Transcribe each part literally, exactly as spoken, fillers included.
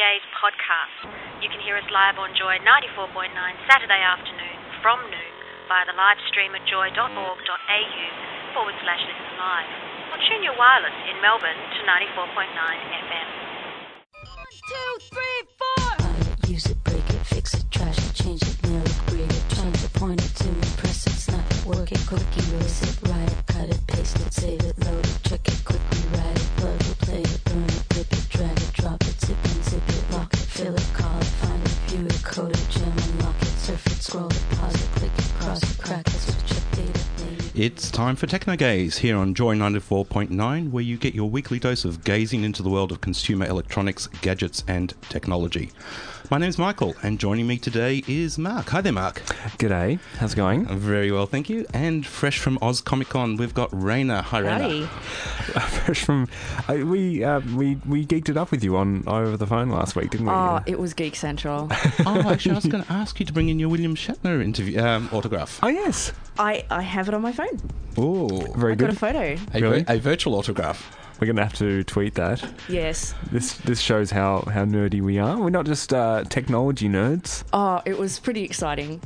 Technogaze podcast. You can hear us live on Joy ninety-four point nine Saturday afternoon from noon via the live stream at joy.org.au forward slash listen live. Or tune your wireless in Melbourne to ninety-four point nine F M. One, two, three, four. Buy it, use it, break it, fix it, trash it, change it, mail it, grade it, trying to point it to me, press it, snap it, work it, quick erase it, write it, cut it, paste it, save it, load it, check it, quickly write it, plug it, play it, burn it, rip it, drag it, drop it, zip and zip it, lock it, fill it, call it, find it, view it, code it, gem and lock it, surf it, scroll it, pause it, click it, cross it, crack it, switch it, date it, name it. It's time for Technogaze here on Joy ninety-four point nine, where you get your weekly dose of gazing into the world of consumer electronics, gadgets and technology. My name's Michael, and joining me today is Mark. Hi there, Mark. G'day. How's it going? Very well, thank you. And fresh from Oz Comic Con, we've got Raina. Hi, Raina. Uh, fresh from... Uh, we uh, we we geeked it up with you on over the phone last week, didn't we? Oh, it was Geek Central. Oh, actually, I was going to ask you to bring in your William Shatner interview um, autograph. Oh, yes. I, I have it on my phone. Oh, Very I good. got a photo. a, Really? vir- a virtual autograph. We're going to have to tweet that. Yes. This this shows how, how nerdy we are. We're not just uh, technology nerds. Oh, it was pretty exciting.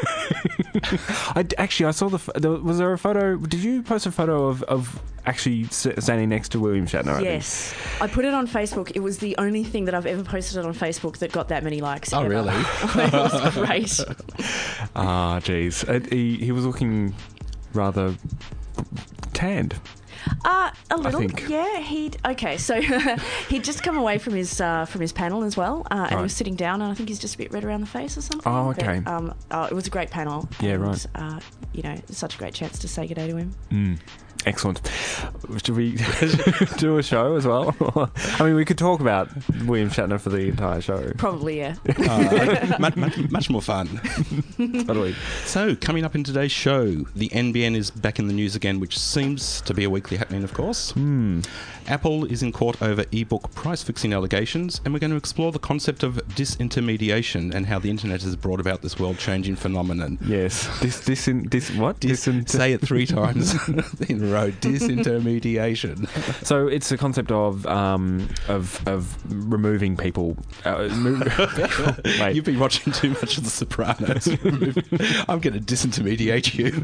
I, actually, I saw the... F- there, was there a photo... Did you post a photo of, of actually s- standing next to William Shatner? I Yes. I put it on Facebook. It was the only thing that I've ever posted on Facebook that got that many likes. Oh, ever. really? It was great. Ah, jeez. Uh, He, he was looking rather tanned. Uh, a little, think. yeah. He'd okay. So he'd just come away from his uh, from his panel as well, uh, and he Right. was sitting down, and I think he's just a bit red around the face or something. Oh, okay. But, um, uh, it was a great panel. Yeah, and, right. Uh, you know, such a great chance to say good day to him. Mm. Excellent. Should we do a show as well? I mean, we could talk about William Shatner for the entire show. Probably, yeah. Uh, much, much, much more fun. Totally. So, coming up in today's show, the N B N is back in the news again, which seems to be a weekly happening, of course. Hmm. Apple is in court over ebook price-fixing allegations, and we're going to explore the concept of disintermediation and how the internet has brought about this world-changing phenomenon. Yes. This, this, in, this, what? Dis- Disin- say it three times in a row. Disintermediation. So it's a concept of um of of removing people. Uh, mo- Wait. You've been watching too much of The Sopranos. I'm going to disintermediate you.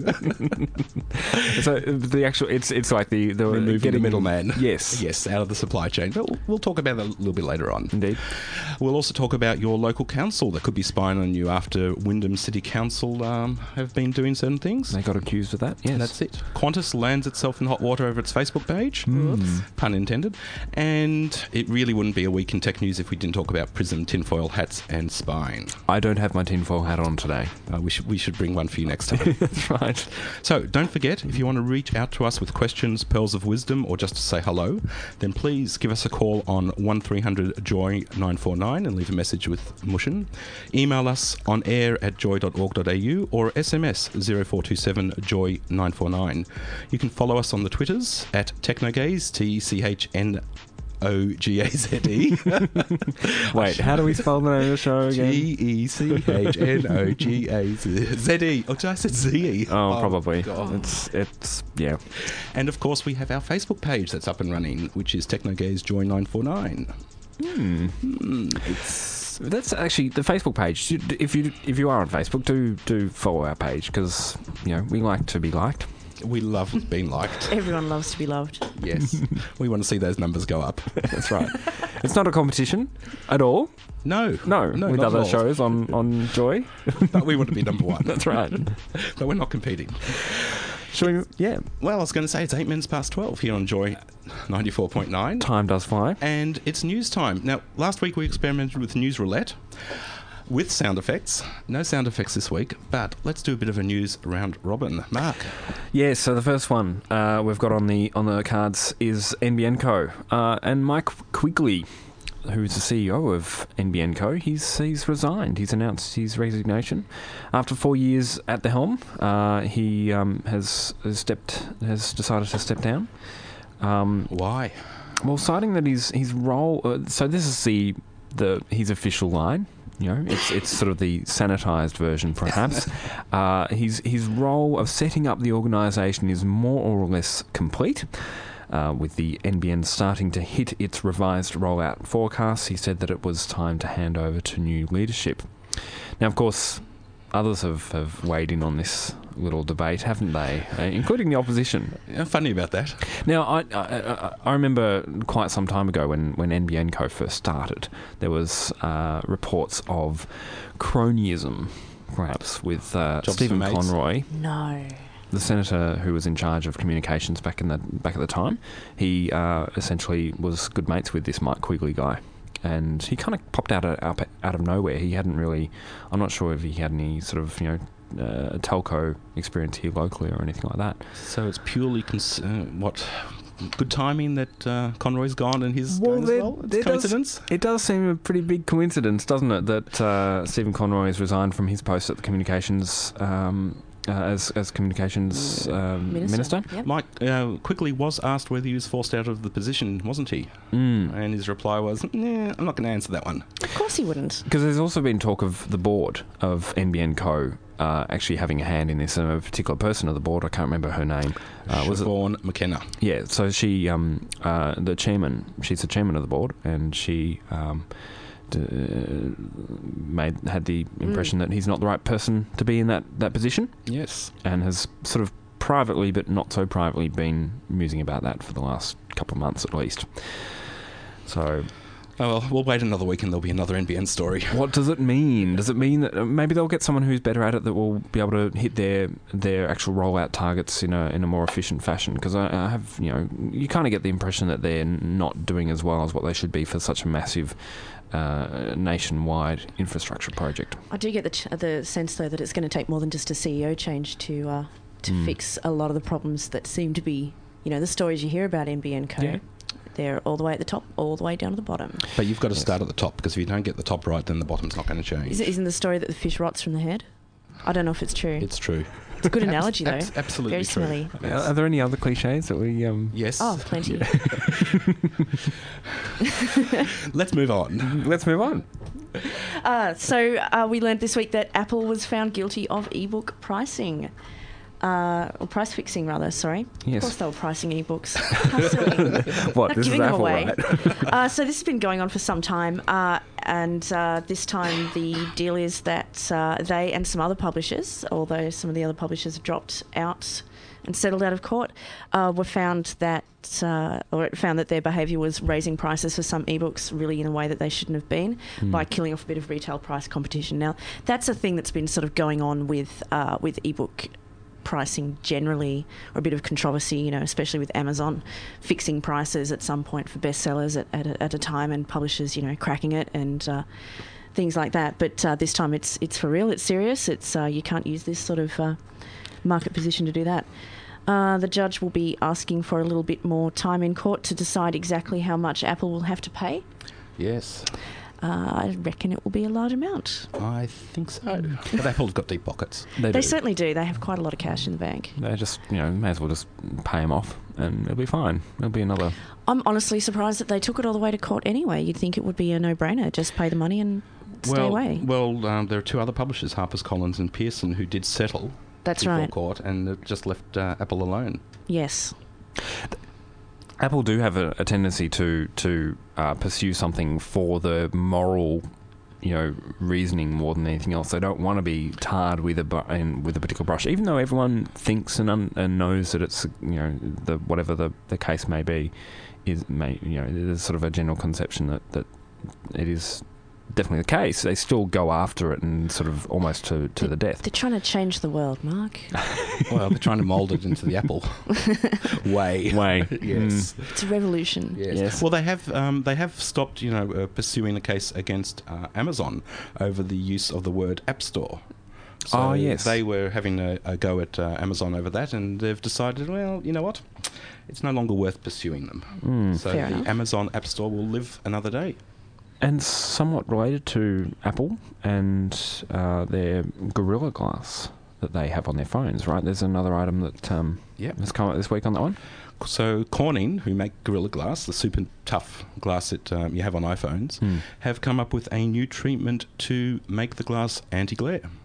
So the actual it's it's like the the Removing getting the middleman. Yes. Yes, out of the supply chain. But we'll, we'll talk about that a little bit later on. Indeed. We'll also talk about your local council that could be spying on you after Wyndham City Council um, have been doing certain things. They got accused of that. Yes. That's it. Qantas lands itself in hot water over its Facebook page. Mm. Pun intended. And it really wouldn't be a week in tech news if we didn't talk about Prism tinfoil hats and spying. I don't have my tinfoil hat on today. Uh, we should we should bring one for you next time. That's right. So don't forget, if you want to reach out to us with questions, pearls of wisdom, or just to say hello, then please give us a call on one three hundred joy nine four nine and leave a message with Mushin. Email us on air at joy dot org dot a u or S M S zero four two seven joy nine four nine. You can follow us on the Twitters at Technogaze, T E C H N O G A Z E. Wait, how do we spell the name of the show again? G E C H N O G A Z E. Oh, did I say Z E? Oh, probably. God. It's it's yeah. And of course, we have our Facebook page that's up and running, which is Technogaze Joy nine four nine. Hmm. Hmm, it's That's actually the Facebook page. If you if you are on Facebook, do do follow our page because you know we like to be liked. we love being liked. Everyone loves to be loved. Yes, we want to see those numbers go up. That's right. It's not a competition at all. No, No, no, with not other at all. shows on on Joy. But we want to be number one. That's right. But we're not competing. Shall we? Yeah. Well, I was going to say it's eight minutes past twelve here on Joy ninety-four point nine. Time does fly. And it's news time. Now, last week we experimented with news roulette with sound effects. No sound effects this week, but let's do a bit of a news round robin. Mark. Yeah, so the first one uh, we've got on the on the cards is N B N Co. Uh, and Mike Quigley, who's the C E O of N B N Co, he's he's resigned. He's announced his resignation after four years at the helm. Uh, he um, has, has stepped has decided to step down. Um, Why? well, citing that his his role. Uh, so this is the the his official line. You know, it's it's sort of the sanitised version, perhaps. uh, his his role of setting up the organisation is more or less complete. uh, with the N B N starting to hit its revised rollout forecasts, he said that it was time to hand over to new leadership. Now, of course, others have, have weighed in on this little debate, haven't they? Uh, including the opposition. Yeah, funny about that. Now, I, I I remember quite some time ago when, when N B N Co first started, there was uh, reports of cronyism, perhaps, with uh, Jobs Stephen for mates. Conroy, No. the senator who was in charge of communications back in the back at the time. He uh, essentially was good mates with this Mike Quigley guy. And he kind of popped out of, out out of nowhere. He hadn't really... I'm not sure if he had any sort of, you know, uh, telco experience here locally or anything like that. So it's purely cons- uh, what good timing that uh, Conroy's gone and he's Well, going as there- well. It's there does- coincidence. It does seem a pretty big coincidence, doesn't it, that uh, Stephen Conroy has resigned from his post at the communications um, uh, as as communications um, Minister. minister. Yep. Mike uh, quickly was asked whether he was forced out of the position, wasn't he? Mm. And his reply was, "Nah, I'm not going to answer that one." Of course he wouldn't. Because there's also been talk of the board of N B N Co uh, actually having a hand in this, and a particular person of the board, I can't remember her name. Uh, was it? Siobhan McKenna. Yeah, so she, um, uh, the chairman, she's the chairman of the board, and she um, d- made had the impression that he's not the right person to be in that, that position, Yes. and has sort of privately, but not so privately, been musing about that for the last couple of months at least. So, Oh, well, we'll wait another week and there'll be another N B N story. what does it mean? Does it mean that uh, maybe they'll get someone who's better at it that will be able to hit their their actual rollout targets in a in a more efficient fashion? Because I, I have, you know, you kind of get the impression that they're not doing as well as what they should be for such a massive uh, nationwide infrastructure project. I do get the ch- the sense, though, that it's going to take more than just a C E O change to uh, to Mm. fix a lot of the problems that seem to be, you know, the stories you hear about N B N Co. Yeah. They're all the way at the top, all the way down to the bottom. But you've got to Yes. start at the top, because if you don't get the top right, then the bottom's not going to change. Is it, isn't the story that the fish rots from the head? I don't know if it's true. It's true. It's a good analogy, though. Abs- absolutely Very true. smelly. Yes. Are there any other cliches that we... Um, Yes. Oh, plenty. Let's move on. Let's move on. Uh, so uh, we learned this week that Apple was found guilty of ebook pricing. Uh, or price fixing, rather, sorry. Yes. Of course they were pricing ebooks. How silly. What, Not this is giving them Apple, away. right? uh, so this has been going on for some time, uh, and uh, this time the deal is that uh, they and some other publishers, although some of the other publishers have dropped out and settled out of court, uh, were found that, uh, or it found that their behaviour was raising prices for some ebooks really in a way that they shouldn't have been, Mm. by killing off a bit of retail price competition. Now, that's a thing that's been sort of going on with uh, with ebook pricing generally, or a bit of controversy, you know, especially with Amazon fixing prices at some point for bestsellers at, at, a, at a time, and publishers, you know, cracking it and uh, things like that. But uh, this time it's it's for real, it's serious, it's uh, you can't use this sort of uh, market position to do that. Uh, the judge will be asking for a little bit more time in court to decide exactly how much Apple will have to pay. Yes. Uh, I reckon it will be a large amount. I think so. But Apple's got deep pockets. They do. certainly do. They have quite a lot of cash in the bank. They just, you know, may as well just pay them off and it'll be fine. It'll be another... I'm honestly surprised that they took it all the way to court anyway. You'd think it would be a no-brainer. Just pay the money and stay well, away. Well, um, there are two other publishers, HarperCollins and Pearson, who did settle That's before right. court, and it just left uh, Apple alone. Yes. Apple do have a, a tendency to to uh, pursue something for the moral, you know, reasoning more than anything else. They don't want to be tarred with a bu- and with a particular brush, even though everyone thinks and un- and knows that it's, you know, the whatever the, the case may be, is may you know there's sort of a general conception that, that it is definitely the case. They still go after it and sort of almost to, to the death. They're trying to change the world, Mark. Well, they're trying to mould it into the Apple way. Way. Yes. It's a revolution. Yes. Yes. Well, they have um, they have stopped, you know, uh, pursuing a case against uh, Amazon over the use of the word App Store. So Oh, yes. They were having a, a go at uh, Amazon over that, and they've decided, well, you know what, it's no longer worth pursuing them. Mm. So Fair the enough. Amazon App Store will live another day. And somewhat related to Apple and uh, their Gorilla Glass that they have on their phones, right? There's another item that um, Yep. has come up this week on that one. So Corning, who make Gorilla Glass, the super tough glass that um, you have on iPhones, Hmm. have come up with a new treatment to make the glass anti-glare.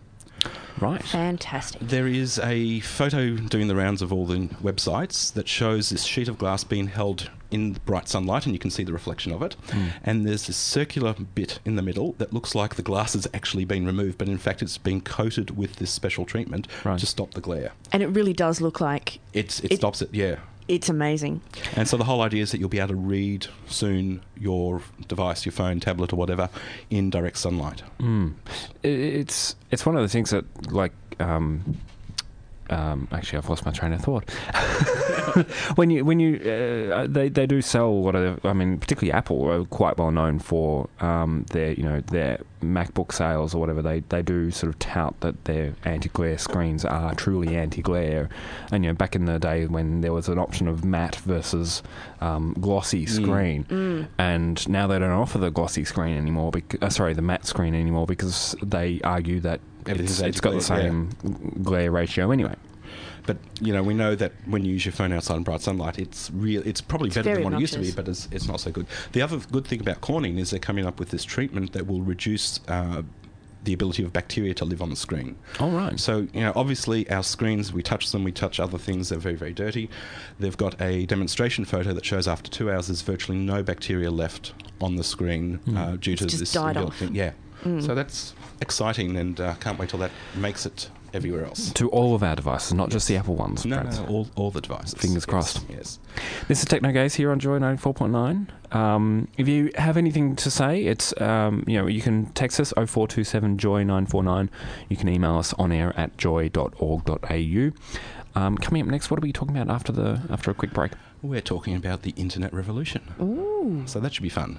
Right. Fantastic. There is a photo doing the rounds of all the websites that shows this sheet of glass being held in bright sunlight, and you can see the reflection of it. Mm. And there's this circular bit in the middle that looks like the glass has actually been removed, but in fact it's been coated with this special treatment Right. to stop the glare. And it really does look like It's, it, It- stops it, yeah. it's amazing. And so the whole idea is that you'll be able to read soon your device, your phone, tablet or whatever, in direct sunlight. Mm. I- It's it's one of the things that, like, um, um, actually, I've lost my train of thought. when you when you uh, they they do sell what are I mean, particularly Apple are quite well known for um, their you know their MacBook sales or whatever. They they do sort of tout that their anti-glare screens are truly anti-glare. And you know, back in the day when there was an option of matte versus um, glossy screen, Mm. and now they don't offer the glossy screen anymore. Bec- uh, sorry, the matte screen anymore, because they argue that Everything's it's, it's got the anti-glare, same glare ratio anyway. But, you know, we know that when you use your phone outside in bright sunlight, it's real. It's probably It's better very than what it used to be, obnoxious. but it's, it's not so good. The other good thing about Corning is they're coming up with this treatment that will reduce uh, the ability of bacteria to live on the screen. All right. So, you know, obviously our screens, we touch them, we touch other things, they're very, very dirty. They've got a demonstration photo that shows after two hours there's virtually no bacteria left on the screen Mm. uh, due to It's just this. died inbuilt off. thing. Yeah. Mm. So that's exciting, and uh, can't wait till that makes it everywhere else. To all of our devices, not just the Apple ones. No, perhaps. no, all, all the devices. Fingers Yes, crossed. Yes. This is Techno Gaze here on Joy ninety-four point nine. Um, if you have anything to say, it's um, you know you can text us oh four two seven joy nine four nine. You can email us on air at joy dot org dot a u. Um, coming up next, what are we talking about after the after a quick break? We're talking about the internet revolution. Ooh. So that should be fun.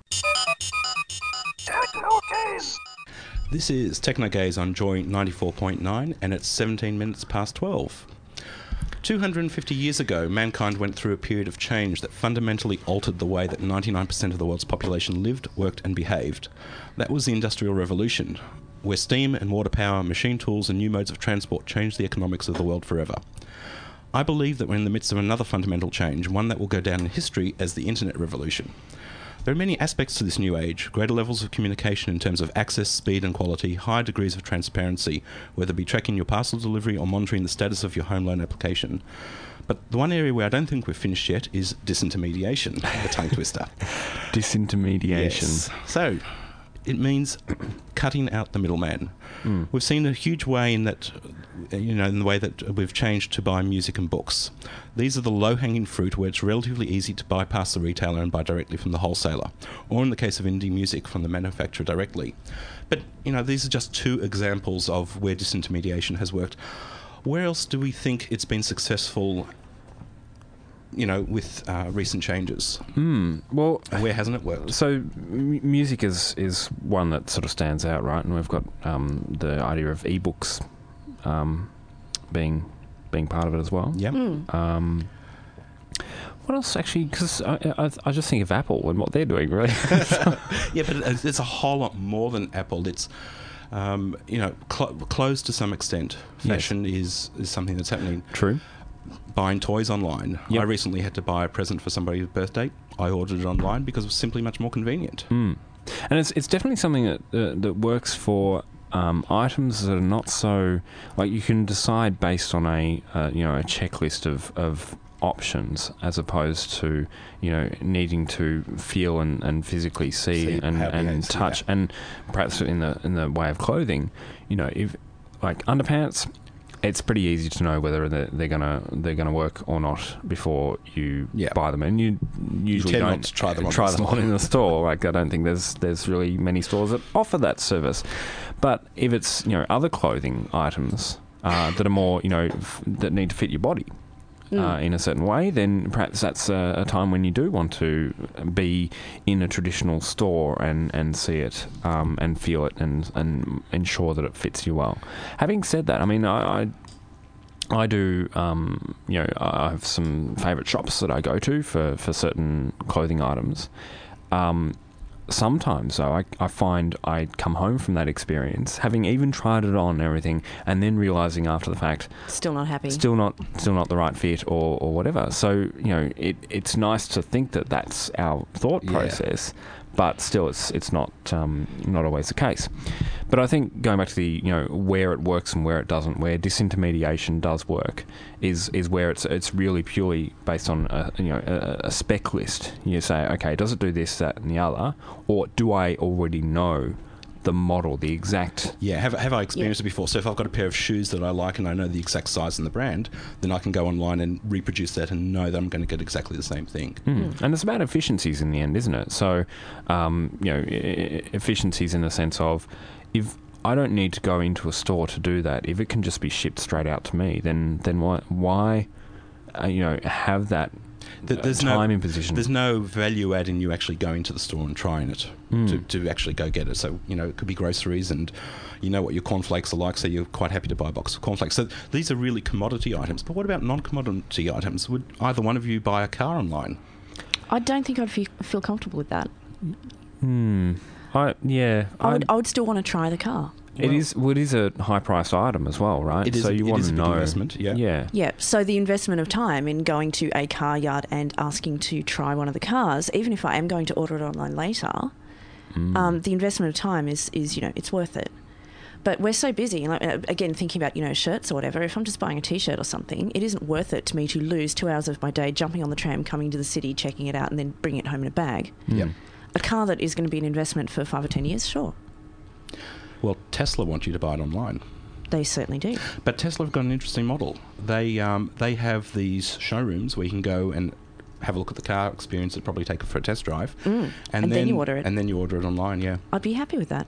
This is Techno Gaze on Joy ninety-four point nine, and it's seventeen minutes past twelve. two hundred fifty years ago, mankind went through a period of change that fundamentally altered the way that ninety-nine percent of the world's population lived, worked and behaved. That was the Industrial Revolution, where steam and water power, machine tools and new modes of transport changed the economics of the world forever. I believe that we're in the midst of another fundamental change, one that will go down in history as the Internet Revolution. There are many aspects to this new age: greater levels of communication in terms of access, speed and quality, high degrees of transparency, whether it be tracking your parcel delivery or monitoring the status of your home loan application. But the one area where I don't think we're finished yet is disintermediation, the tongue twister. Disintermediation. Yes. So, it means cutting out the middleman. Mm. We've seen a huge way in that, uh, you know, in the way that we've changed to buy music and books. These are the low-hanging fruit where it's relatively easy to bypass the retailer and buy directly from the wholesaler, or in the case of indie music, from the manufacturer directly. But, you know, these are just two examples of where disintermediation has worked. Where else do we think it's been successful, you know, with uh, recent changes? Mm. Well, Where hasn't it worked? so m- music is, is one that sort of stands out, right? And we've got um, the idea of ebooks um, being being part of it as well. Yeah. Mm. Um, what else, actually? Because I, I, I just think of Apple and what they're doing, really. Yeah, but it- it's a whole lot more than Apple. It's, um, you know, cl- clothes to some extent. Fashion is, is something that's happening. True. Buying toys online. Yep. I recently had to buy a present for somebody's birthday. I ordered it online because it was simply much more convenient. Mm. And it's it's definitely something that uh, that works for um, items that are not so, like, you can decide based on a uh, you know a checklist of, of options, as opposed to, you know, needing to feel and, and physically see, See and, how it and behaves, touch, yeah. and perhaps in the in the way of clothing, you know, if like underpants, it's pretty easy to know whether they're, they're gonna they're gonna work or not before you Yeah. buy them, and you usually tend not don't to try them on try in the them store. on in the store. Like, I don't think there's there's really many stores that offer that service. But if it's, you know, other clothing items uh, that are more, you know, f- that need to fit your body uh, Mm. in a certain way, then perhaps that's a, a time when you do want to be in a traditional store and, and see it um, and feel it and and ensure that it fits you well. Having said that, I mean, I. I I do, um, you know, I have some favourite shops that I go to for, for certain clothing items. Um, sometimes, though, I, I find I come home from that experience, having even tried it on and everything, and then realising after the fact, Still not happy. still not still not the right fit or, or whatever. So, you know, it, it's nice to think that that's our thought Yeah. process, but still, it's it's not um, not always the case. But I think going back to the, you know, where it works and where it doesn't, where disintermediation does work, is is where it's it's really purely based on a, you know a, a spec list. You say, okay, does it do this, that, and the other, or do I already know the model, the exact... Yeah, have, have I experienced Yeah. it before? So if I've got a pair of shoes that I like and I know the exact size and the brand, then I can go online and reproduce that and know that I'm going to get exactly the same thing. Mm. And it's about efficiencies in the end, isn't it? So, um, you know, e- e- efficiencies in the sense of, if I don't need to go into a store to do that, if it can just be shipped straight out to me, then then why, why uh, you know, have that Th- uh, there's time no, in position? There's no value add in you actually going to the store and trying it Mm. to, to actually go get it. So, you know, it could be groceries and you know what your cornflakes are like, so you're quite happy to buy a box of cornflakes. So these are really commodity items. But what about non-commodity items? Would either one of you buy a car online? I don't think I'd feel, feel comfortable with that. Hmm. I yeah. I would, I- I would still want to try the car. it is. Well, it is a high-priced item as well, right? It is- So you it want is to a big know. investment, yeah. Yeah. Yeah, so the investment of time in going to a car yard and asking to try one of the cars, even if I am going to order it online later, Mm. um, the investment of time is, is, you know, it's worth it. But we're so busy, like, uh, again, thinking about, you know, shirts or whatever, if I'm just buying a T-shirt or something, it isn't worth it to me to lose two hours of my day jumping on the tram, coming to the city, checking it out, and then bringing it home in a bag. Yep. A car that is going to be an investment for five or ten years, sure. Well, Tesla want you to buy it online. They certainly do. But Tesla have got an interesting model. They um, they have these showrooms where you can go and have a look at the car, experience it, probably take it for a test drive, Mm. And then you order it. And then you order it online. Yeah. I'd be happy with that.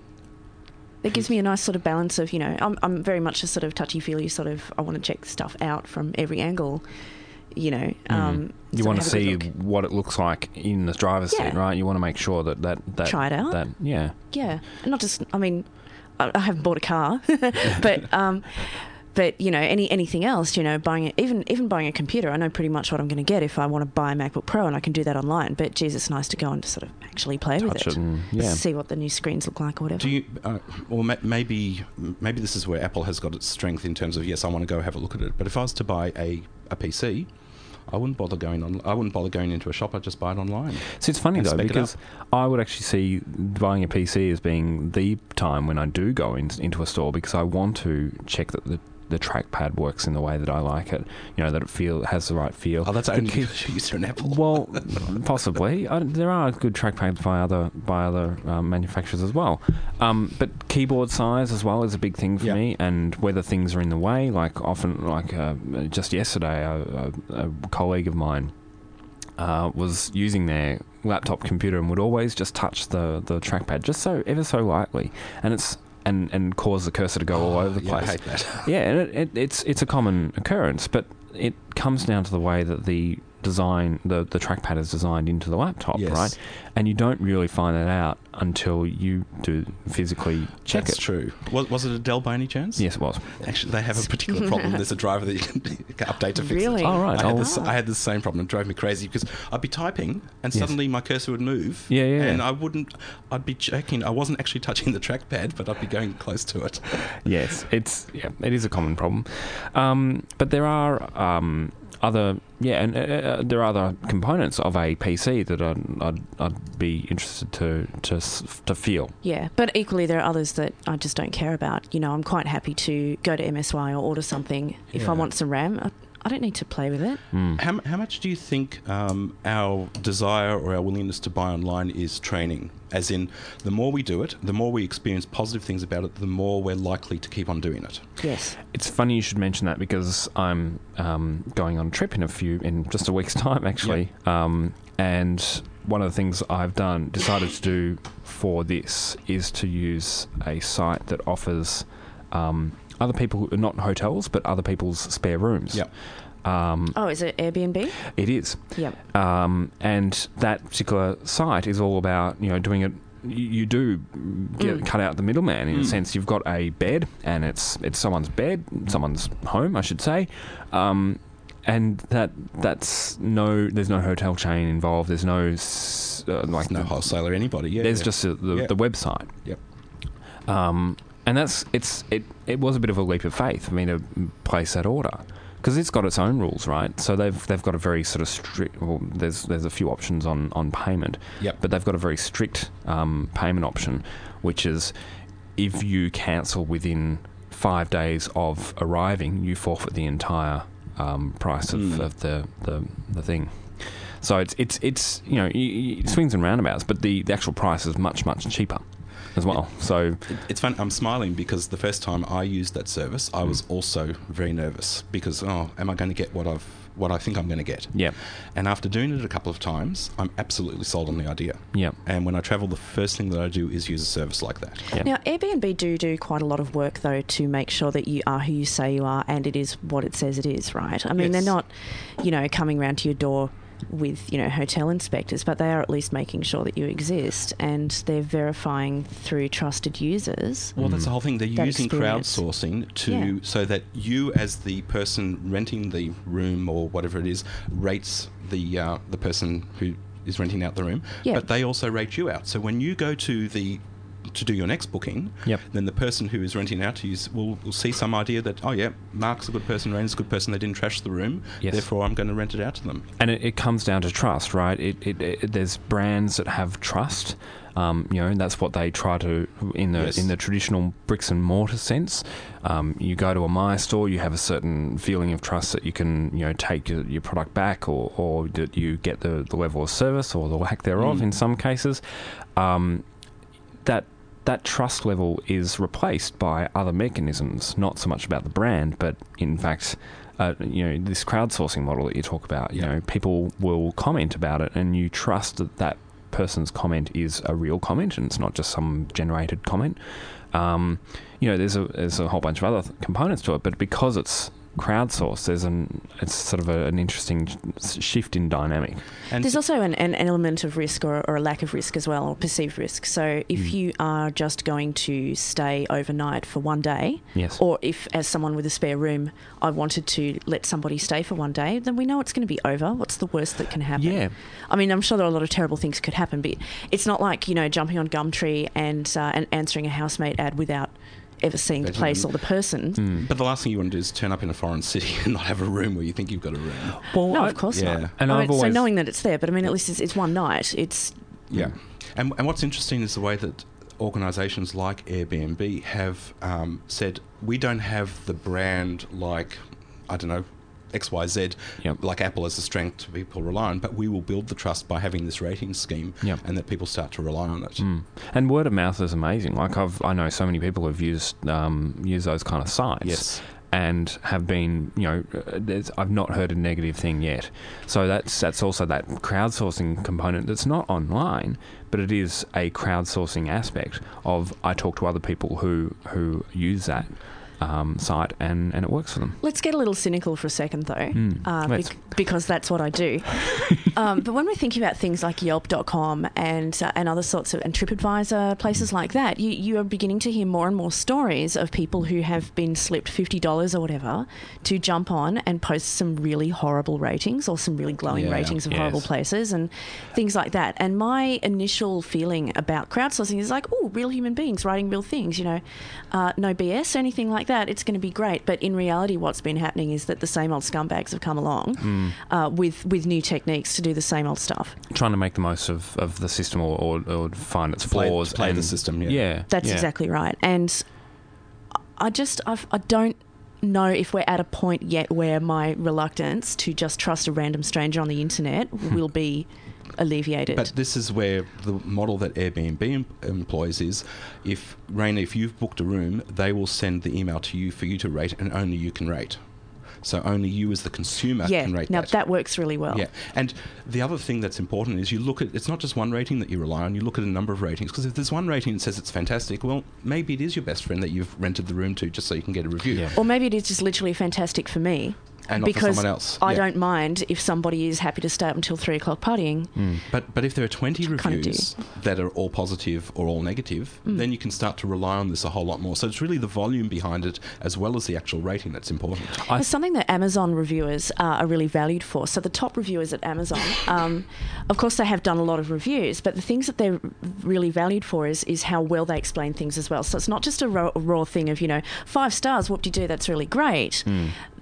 It gives me a nice sort of balance of, you know, I'm I'm very much a sort of touchy-feely sort of, I want to check stuff out from every angle, you know. Um, You sort want of to have a see good look. what it looks like in the driver's Yeah. seat, right? You want to make sure that that, that Try it out. That, yeah. Yeah, and not just, I mean, I, I haven't bought a car, but, um, but, you know, any anything else, you know, buying it, even even buying a computer, I know pretty much what I'm going to get if I want to buy a MacBook Pro, and I can do that online. But, geez, it's nice to go and sort of actually play with Touch it. it and yeah. See what the new screens look like or whatever. Do you? Uh, or ma- maybe maybe this is where Apple has got its strength in terms of, yes, I want to go have a look at it. But if I was to buy a, a P C, I wouldn't bother going on. I wouldn't bother going into a shop. I'd just buy it online. So it's funny And though, spec it because I would actually see buying a P C as being the time when I do go in, into a store, because I want to check that the the trackpad works in the way that I like it. You know, that it feel has the right feel. Oh, that's The only key- because you use an Apple. Well, possibly. I, there are good trackpads by other by other um, manufacturers as well. Um, but keyboard size as well is a big thing for Yeah. me, and whether things are in the way. Like often, like uh, just yesterday, a, a, a colleague of mine uh, was using their laptop computer and would always just touch the the trackpad just so ever so lightly, and it's. And, and cause the cursor to go all over the Yeah, I place. hate that. Yeah, and it, it, it's it's a common occurrence, but it comes down to the way that the design, the, the trackpad is designed into the laptop, Yes. right? And you don't really find that out until you do physically check That's it. true. Was, was it a Dell by any chance? Yes, it was. Actually, they have a particular problem. There's a driver that you can update to fix Really? it. Oh, right. I had, Oh. this, I had the same problem. It drove me crazy because I'd be typing and Yes. suddenly my cursor would move. Yeah, yeah. And I wouldn't. I'd be checking. I wasn't actually touching the trackpad, but I'd be going close to it. Yes, it's yeah, it is a common problem. Um, but there are um, other yeah, and uh, uh, there are other components of a P C that I'd, I'd, I'd be interested to to s- to feel. Yeah, but equally there are others that I just don't care about. You know, I'm quite happy to go to M S Y or order something if Yeah. I want some RAM. I, I don't need to play with it. Mm. How, how much do you think um, our desire or our willingness to buy online is training? As in, the more we do it, the more we experience positive things about it, the more we're likely to keep on doing it. Yes. It's funny you should mention that because I'm um, going on a trip in a few in just a week's time actually, um, and one of the things I've done decided to do for this is to use a site that offers um, other people, not hotels, but other people's spare rooms. Yep. Um, Oh, is it Airbnb? it is. Yep. Um, and that particular site is all about, you know, doing it. You, you do get, Mm. cut out the middleman in a Mm. sense. You've got a bed, and it's it's someone's bed, someone's home, I should say. Um, and that that's no. There's no hotel chain involved. There's no s- uh, like No the- wholesaler, anybody. Yeah. There's yeah. just a, the Yeah. the website. Yep. Um, and that's it's it. It was a bit of a leap of faith for me to place that order because it's got its own rules, right? So they've they've got a very sort of strict. Well, there's there's a few options on, on payment, Yep. but they've got a very strict um, payment option, which is if you cancel within five days of arriving, you forfeit the entire um, price of, Mm. of the, the the thing. So it's it's it's you know y- y- it swings and roundabouts, but the, the actual price is much much cheaper as well. So It- It's fun. I'm smiling because the first time I used that service, I was also very nervous because, oh, am I going to get what I've what I think I'm going to get? yeah, And after doing it a couple of times, I'm absolutely sold on the idea. yeah, And when I travel, the first thing that I do is use a service like that. yeah. Now, Airbnb do do quite a lot of work, though, to make sure that you are who you say you are and it is what it says it is, right? I mean, Yes. they're not, you know, coming round to your door with, you know, hotel inspectors, but they are at least making sure that you exist, and they're verifying through trusted users. Well, that's the whole thing. They're That using experience. crowdsourcing to Yeah. so that you, as the person renting the room or whatever it is, rates the uh, the person who is renting out the room. Yeah. But they also rate you out. So when you go to the to do your next booking, Yep. then the person who is renting out to you will, will see some idea that, oh yeah, Mark's a good person, Rain's a good person, they didn't trash the room, Yes. therefore I'm going to rent it out to them. And it, it comes down to trust, right? It, it, it there's brands that have trust. Um, you know, and that's what they try to in the Yes. in the traditional bricks and mortar sense. Um, you go to a Myer store, you have a certain feeling of trust that you can, you know, take your, your product back, or, or that you get the, the level of service or the lack thereof Mm. in some cases. Um, that that trust level is replaced by other mechanisms, not so much about the brand, but in fact, uh, you know, this crowdsourcing model that you talk about. You Yeah. know, people will comment about it, and you trust that that person's comment is a real comment and it's not just some generated comment. Um, you know, there's a there's a whole bunch of other th- components to it, but because it's crowdsourced, there's an it's sort of a, an interesting sh- shift in dynamic. And There's so- also an, an element of risk or, or a lack of risk as well, or perceived risk. So if Mm. you are just going to stay overnight for one day, Yes. or if, as someone with a spare room, I wanted to let somebody stay for one day, then we know it's going to be over. What's the worst that can happen? Yeah. I mean, I'm sure there are a lot of terrible things could happen, but it's not like, you know, jumping on Gumtree and, uh, and answering a housemate ad without ever seeing the That's place right. or the person. Mm. But the last thing you want to do is turn up in a foreign city and not have a room where you think you've got a room. Well, No, I- of course yeah. not. And I I've mean, so always- knowing that it's there, but I mean, at least it's, it's one night. It's Yeah. And, and what's interesting is the way that organisations like Airbnb have um, said, we don't have the brand like, I don't know, X Y Z, Yep. like Apple as a strength people rely on, but we will build the trust by having this rating scheme Yep. and that people start to rely on it. Mm. And word of mouth is amazing. Like I've, I know so many people who've used um, used those kind of sites, Yes. and have been, you know, uh, there's, I've not heard a negative thing yet. So that's that's also that crowdsourcing component that's not online, but it is a crowdsourcing aspect of I talk to other people who who use that um, site and, and it works for them. Let's get a little cynical for a second, though, Mm, uh, let's. bec- because that's what I do. um, but when we're thinking about things like Yelp dot com and uh, and other sorts of and TripAdvisor, places like that, you you are beginning to hear more and more stories of people who have been slipped fifty dollars or whatever to jump on and post some really horrible ratings or some really glowing Yeah. ratings of Yes. horrible places and things like that. And my initial feeling about crowdsourcing is like, oh, real human beings writing real things, you know, uh, no B S, anything like that. It's going to be great. But in reality, what's been happening is that the same old scumbags have come along Mm. uh, with with new techniques to do the same old stuff. Trying to make the most of, of the system or, or, or find its To play- flaws. to play the and- system, yeah. Yeah. That's yeah. exactly right. And I just I've, I don't know if we're at a point yet where my reluctance to just trust a random stranger on the internet will be alleviated. But this is where the model that Airbnb em- employs is, if, Raina, if you've booked a room, they will send the email to you for you to rate, and only you can rate. So only you as the consumer yeah, can rate now that. that works really well. Yeah, and the other thing that's important is you look at, it's not just one rating that you rely on, you look at a number of ratings, because if there's one rating that says it's fantastic, well, maybe it is your best friend that you've rented the room to just so you can get a review. Yeah. Or maybe it is just literally fantastic for me. And not for because someone else. I Yeah. don't mind if somebody is happy to stay up until three o'clock partying. Mm. But but if there are twenty Kinda do. reviews that are all positive or all negative, then you can start to rely on this a whole lot more. So it's really the volume behind it as well as the actual rating that's important. I- There's something that Amazon reviewers uh, are really valued for. So the top reviewers at Amazon, um, of course, they have done a lot of reviews, but the things that they're really valued for is is how well they explain things as well. So it's not just a raw, raw thing of, you know, five stars, whoop-de-doo, that's really great. Mm.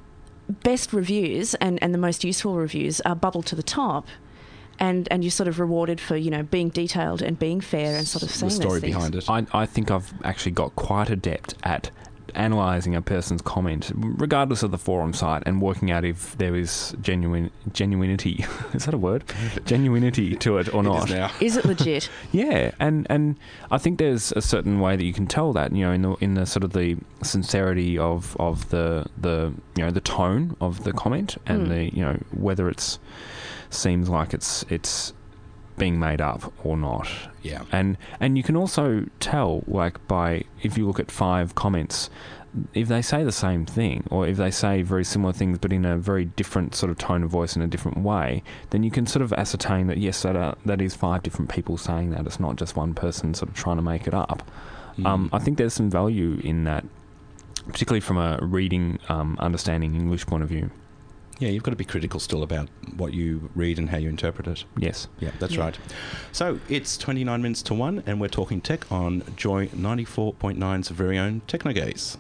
best reviews and, and the most useful reviews are bubble to the top. And, and you're sort of rewarded for, you know, being detailed and being fair and sort of saying the story those things. behind it. I, I think I've actually got quite adept at analysing a person's comment, regardless of the forum site, and working out if there is genuine genuinity. Is that a word? Genuinity to it or It not? is now. Is it legit? Yeah, and, and I think there's a certain way that you can tell that, you know, in the in the sort of the sincerity of, of the the you know the tone of the comment and Mm. the you know whether it's seems like it's it's being made up or not. Yeah. And and you can also tell, like, by if you look at five comments, if they say the same thing or if they say very similar things but in a very different sort of tone of voice in a different way, then you can sort of ascertain that yes, that are, that is five different people saying that. It's not just one person sort of trying to make it up. Mm. Um, I think there's some value in that, particularly from a reading, um, understanding English point of view. Yeah, you've got to be critical still about what you read and how you interpret it. Yes. Yeah, that's Yeah. right. So it's twenty-nine minutes to one, and we're talking tech on Joy ninety-four point nine's very own Technogaze.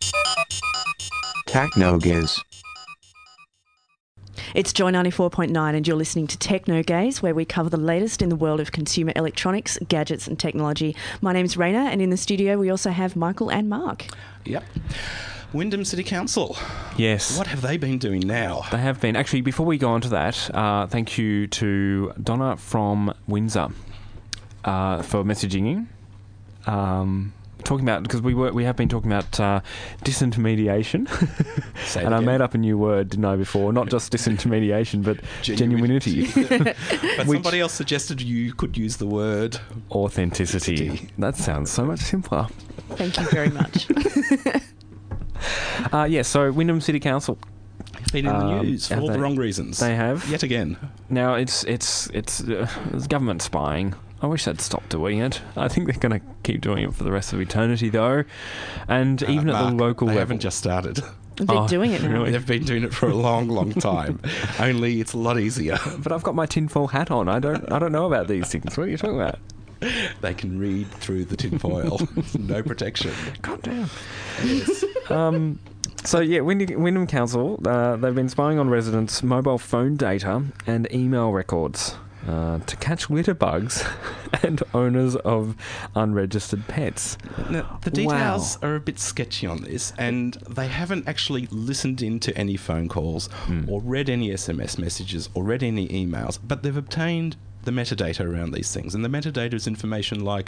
Technogaze. It's Joy ninety-four point nine and you're listening to Techno Gaze, where we cover the latest in the world of consumer electronics, gadgets and technology. My name's Raina, and in the studio we also have Michael and Mark. Yep. Wyndham City Council. Yes. What have they been doing now? They have been. Actually, before we go on to that, uh, thank you to Donna from Windsor uh, for messaging in. Um, talking about, because we were we have been talking about uh, disintermediation, Say it and I again. made up a new word, didn't I, before? Not just disintermediation, but genuinity, But Which- somebody else suggested you could use the word. authenticity. Authenticity. That sounds so much simpler. Thank you very much. Uh, yeah, so Wyndham City Council, It's been in the Um, news for have all the they- wrong reasons. they have. Yet again. Now it's it's it's, uh, it's government spying. I wish they'd stop doing it. I think they're going to keep doing it for the rest of eternity, though. And Uh, even at Mark, the local they level, haven't just started. They're Oh, doing it now. really? They've been doing it for a long, long time. Only it's a lot easier. But I've got my tinfoil hat on. I don't I don't know about these things. What are you talking about? They can read through the tinfoil. No protection. God damn. um, so yeah, Wyndham, Wyndham Council, uh, they've been spying on residents' mobile phone data and email records uh, to catch litter bugs and owners of unregistered pets. Now, the details are a bit sketchy on this, and they haven't actually listened into any phone calls Mm. or read any S M S messages or read any emails, but they've obtained the metadata around these things. And the metadata is information like,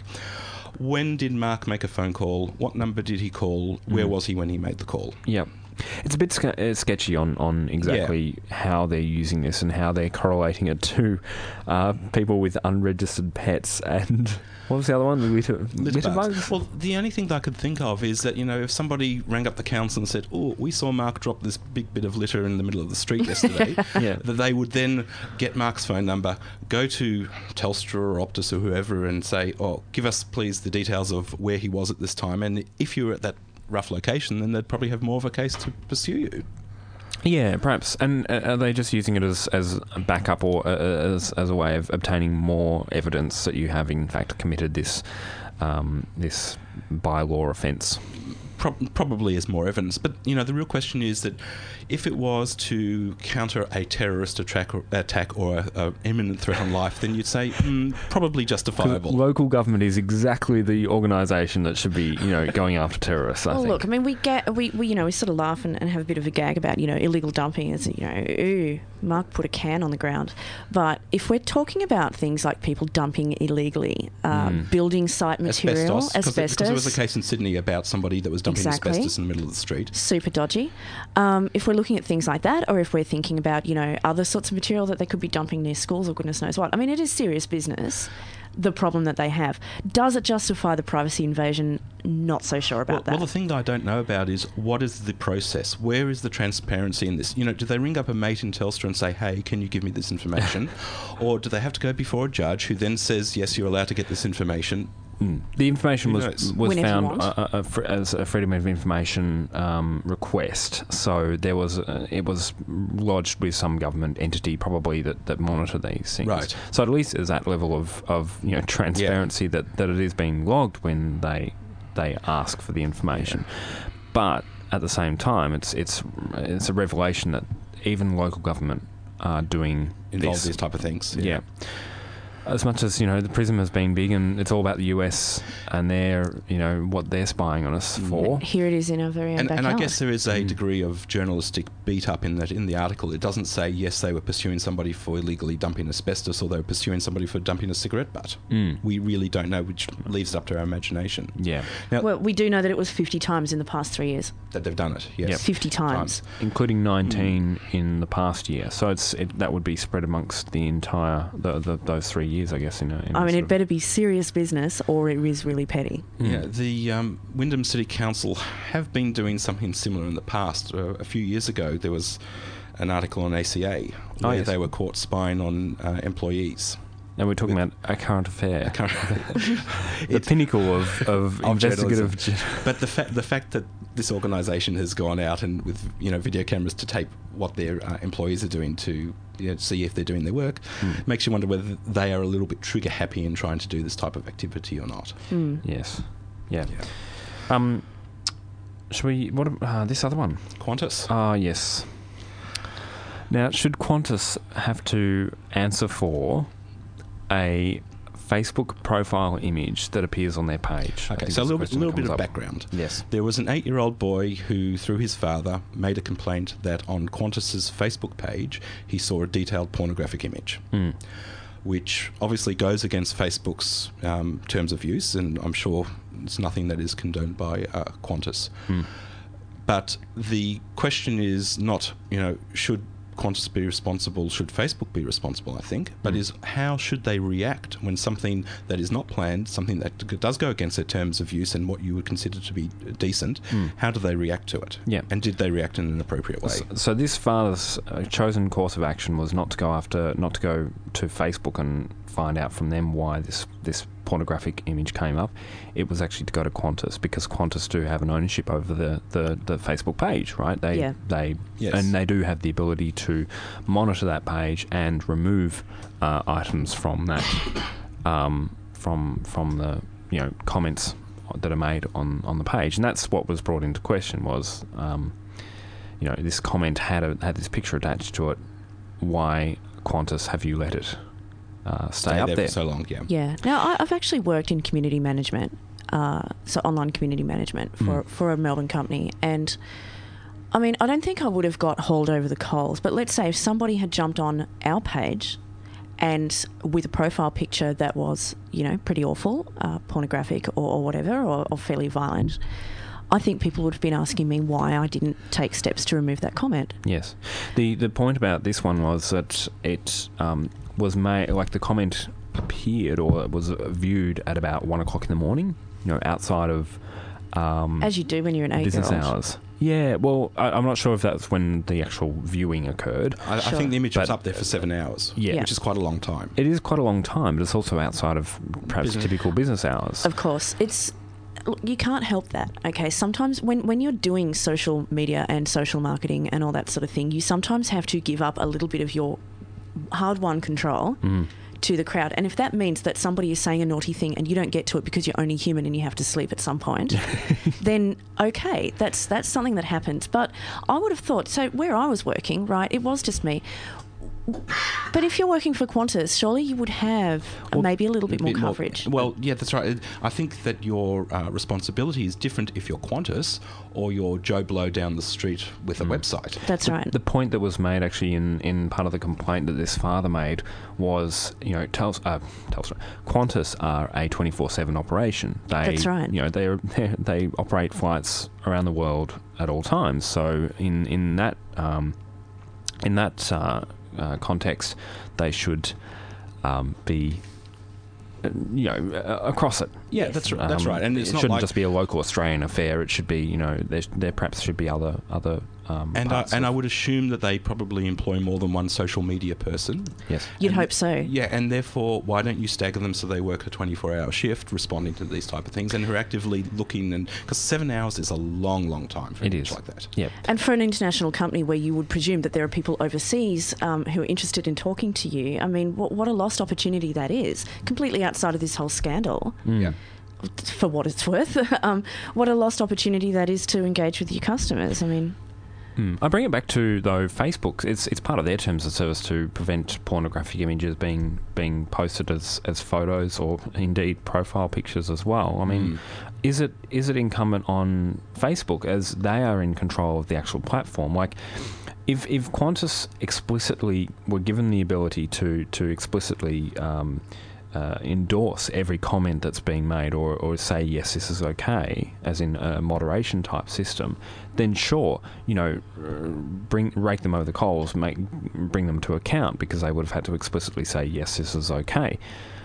when did Mark make a phone call? What number did he call? Where Mm. was he when he made the call? Yep. It's a bit ske- uh, sketchy on, on exactly how they're using this and how they're correlating it to uh, people with unregistered pets and... What was the other one? Litter, litter bugs? Well, the only thing that I could think of is that, you know, if somebody rang up the council and said, oh, we saw Mark drop this big bit of litter in the middle of the street yesterday, Yeah. that they would then get Mark's phone number, go to Telstra or Optus or whoever and say, oh, give us please the details of where he was at this time. And if you were at that rough location, then they'd probably have more of a case to pursue you. Yeah, perhaps. And uh, are they just using it as, as a backup or uh, as, as a way of obtaining more evidence that you have, in fact, committed this um, this bylaw offence? Pro- probably is more evidence. But, you know, the real question is that if it was to counter a terrorist attack or, attack or an imminent threat on life, then you'd say mm, probably 'Cause justifiable. local government is exactly the organisation that should be, you know, going after terrorists, I Well, think. look, I mean, we get we, we you know we sort of laugh and, and have a bit of a gag about you know illegal dumping. As you know, ooh, Mark put a can on the ground. But if we're talking about things like people dumping illegally, uh, Mm. building site material, Asbestos, 'cause asbestos, There, because there was a case in Sydney about somebody that was dumping Exactly. asbestos in the middle of the street. super dodgy. Um, if we're looking at things like that, or if we're thinking about you know other sorts of material that they could be dumping near schools or goodness knows what, I mean, it is serious business. The problem that they have, does it justify the privacy invasion? Not so sure about Well, that. well, the thing that I don't know about is what is the process? Where is the transparency in this? You know, do they ring up a mate in Telstra and say, hey, can you give me this information? Or do they have to go before a judge who then says, yes, you're allowed to get this information? Mm. The information Who was knows? was Whenever you found want. uh, uh, uh, fr- as a Freedom of Information um, request. So there was uh, it was lodged with some government entity probably that, that monitor these things. Right. So at least there's that level of, of you know transparency that, that it is being logged when they they ask for the information. But at the same time, it's it's it's a revelation that even local government are doing Involved this. these type of things. Yeah. As much as, you know, the Prism has been big and it's all about the U S and their, you know, what they're spying on us for. Here it is in our very own And, and backyard. I guess there is a Mm. degree of journalistic beat up in that in the article it doesn't say yes they were pursuing somebody for illegally dumping asbestos or they were pursuing somebody for dumping a cigarette butt. Mm. We really don't know, which leaves it up to our imagination. Yeah. Now Well, we do know that it was fifty times in the past three years. that they've done it, yes. Yep. fifty times. Including nineteen in the past year. So it's it, that would be spread amongst the entire, the, the, those three years, I guess. In, a, in I a mean, sort it of- better be serious business or it is really petty. Yeah, the um, Wyndham City Council have been doing something similar in the past. Uh, a few years ago, there was an article on A C A Oh, where yes. they were caught spying on uh, employees. And we're talking about a current affair. Can't- the It's- pinnacle of, of, Of investigative... But the fact the fact that this organisation has gone out and with you know video cameras to tape what their uh, employees are doing to you know, see if they're doing their work Mm. makes you wonder whether they are a little bit trigger happy in trying to do this type of activity or not. Mm. Yes. Yeah. Um, should we... What? Uh, this other one. Qantas. Ah, yes. Now, should Qantas have to answer for a Facebook profile image that appears on their page? I Okay, think so a that's little bit, question little that bit comes of up. background. Yes. There was an eight-year-old boy who, through his father, made a complaint that on Qantas's Facebook page he saw a detailed pornographic image, Mm. which obviously goes against Facebook's um, terms of use, and I'm sure it's nothing that is condoned by uh, Qantas. Mm. But the question is not, you know, should Qantas be responsible, should Facebook be responsible, I think, but Mm. is how should they react when something that is not planned, something that g- does go against their terms of use and what you would consider to be decent, Mm. how do they react to it? Yeah. And did they react in an appropriate way? So, so this father's uh, chosen course of action was not to go after, not to go to Facebook and find out from them why this this pornographic image came up. It was actually to go to Qantas because Qantas do have an ownership over the, the, the Facebook page, right? They Yeah. they Yes. and they do have the ability to monitor that page and remove uh, items from that um, from from the you know comments that are made on, on the page, and that's what was brought into question was. Um, you know, this comment had a, had this picture attached to it. Why, Qantas, have you let it uh, stay, Stay up there, there? for so long, yeah. Yeah. Now, I, I've actually worked in community management, uh, so online community management for, Mm. for a Melbourne company. And, I mean, I don't think I would have got hauled over the coals, but let's say if somebody had jumped on our page and with a profile picture that was, you know, pretty awful, uh, pornographic or, or whatever, or, or fairly violent, I think people would have been asking me why I didn't take steps to remove that comment. Yes. The the point about this one was that it um, was made, like the comment appeared or was viewed at about one o'clock in the morning, you know, outside of um, As you do when you're an business eight-year-old. hours. Yeah, well, I, I'm not sure if that's when the actual viewing occurred. I, I Sure. think the image was But- up there for seven hours, Yeah. Yeah. which is quite a long time. It is quite a long time, but it's also outside of perhaps Business. typical business hours. Of course, it's look, you can't help that. Okay, sometimes when when you're doing social media and social marketing and all that sort of thing, you sometimes have to give up a little bit of your hard-won control Mm. to the crowd. And if that means that somebody is saying a naughty thing and you don't get to it because you're only human and you have to sleep at some point, then okay, that's that's something that happens. But I would have thought, so where I was working, right, it was just me. But if you're working for Qantas, surely you would have Well, maybe a little bit more bit coverage. Well, yeah, that's right. I think that your uh, responsibility is different if you're Qantas or you're Joe Blow down the street with a website. That's right. The point that was made actually in, in part of the complaint that this father made was, you know, Tels, uh, Telstra, Qantas are a twenty-four seven operation. They, That's right. You know, they they operate flights around the world at all times. So in in that um, in that uh, uh, context, they should um, be. uh, You know, uh, across it. Yeah, that's right. That's Um, right. And it's it not shouldn't like just be a local Australian affair. It should be, you know, there, there perhaps should be other other. Um, And I, parts and of- I would assume that they probably employ more than one social media person. yes. You'd And- hope so. Yeah, and therefore, why don't you stagger them so they work a twenty-four hour shift responding to these type of things and who are actively looking and because seven hours is a long, long time for It image is. like that. Yep. And for an international company where you would presume that there are people overseas um, who are interested in talking to you, I mean, what, what a lost opportunity that is, completely outside of this whole scandal. Mm. Yeah. for what it's worth, um, what a lost opportunity that is to engage with your customers. I mean... Mm. I bring it back to, though, Facebook. It's it's part of their terms of service to prevent pornographic images being being posted as, as photos or indeed profile pictures as well. I mean, mm. is it is it incumbent on Facebook, as they are in control of the actual platform? Like, if if Qantas explicitly were given the ability to to explicitly um, Uh, endorse every comment that's being made, or, or say yes, this is okay, as in a moderation type system, then sure, you know, bring rake them over the coals, make bring them to account, because they would have had to explicitly say yes, this is okay.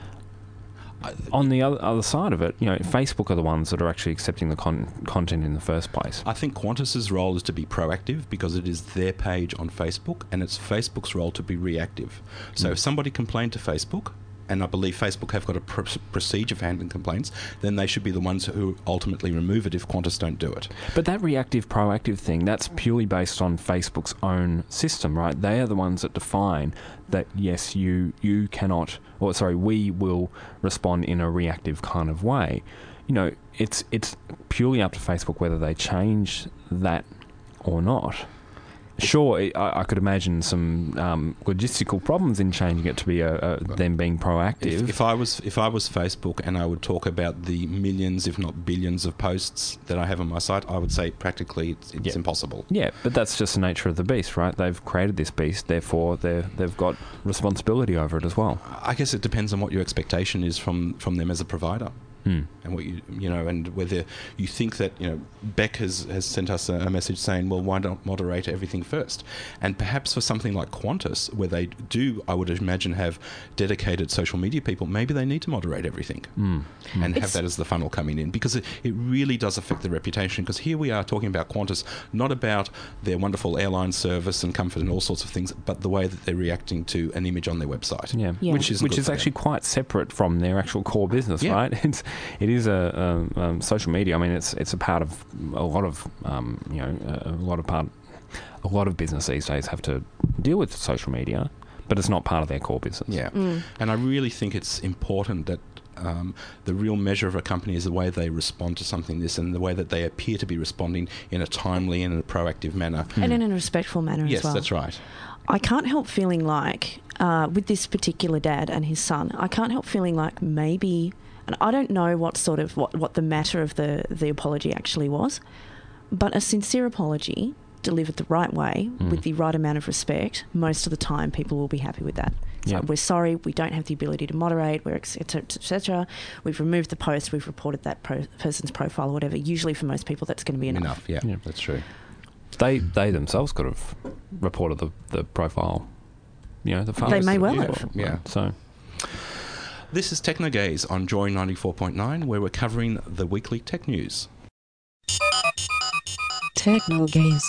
On the other, other side of it, you know, Facebook are the ones that are actually accepting the con- content in the first place. I think Qantas's role is to be proactive, because it is their page on Facebook, and it's Facebook's role to be reactive. So mm. if somebody complained to Facebook, and I believe Facebook have got a pr- procedure for handling complaints, then they should be the ones who ultimately remove it if Qantas don't do it. But that reactive, proactive thing, that's purely based on Facebook's own system, right? They are the ones that define that, yes, you you cannot, or sorry, we will respond in a reactive kind of way. You know, it's it's purely up to Facebook whether they change that or not. Sure, I, I could imagine some um, logistical problems in changing it to be a, a, them being proactive. If, if I was if I was Facebook and I would talk about the millions, if not billions, of posts that I have on my site, I would say practically it's, it's yeah. impossible. Yeah, but that's just the nature of the beast, right? They've created this beast, therefore they they've got responsibility over it as well. I guess it depends on what your expectation is from, from them as a provider. Hmm. And what you you know, and whether you think that, you know, Beck has, has sent us a, a message saying, well, why not moderate everything first? And perhaps for something like Qantas, where they do, I would imagine, have dedicated social media people, maybe they need to moderate everything hmm. and it's have that as the funnel coming in, because it, it really does affect the reputation. Because here we are talking about Qantas, not about their wonderful airline service and comfort and all sorts of things, but the way that they're reacting to an image on their website. Yeah, yeah. which is which is actually them. quite separate from their actual core business, yeah. right? It's It is a, a um, social media. I mean, it's it's a part of a lot of um, you know a lot of part a lot of business these days have to deal with social media, but it's not part of their core business. Yeah, mm. and I really think it's important that um, the real measure of a company is the way they respond to something like this, and the way that they appear to be responding in a timely and in a proactive manner, and mm. in a respectful manner yes, as well. Yes, that's right. I can't help feeling like uh, with this particular dad and his son, I can't help feeling like maybe. And I don't know what sort of what, what the matter of the, the apology actually was, but a sincere apology delivered the right way mm. with the right amount of respect, most of the time people will be happy with that. So yep. we're sorry, we don't have the ability to moderate, we're et cetera, et cetera. We've removed the post, we've reported that pro- person's profile or whatever. Usually for most people that's going to be enough. Enough, yeah, yeah, that's true. They they themselves could have reported the, the profile, you know, the file. They may well yeah. have. Yeah. So... This is Technogaze on Joy ninety-four point nine, where we're covering the weekly tech news. Technogaze.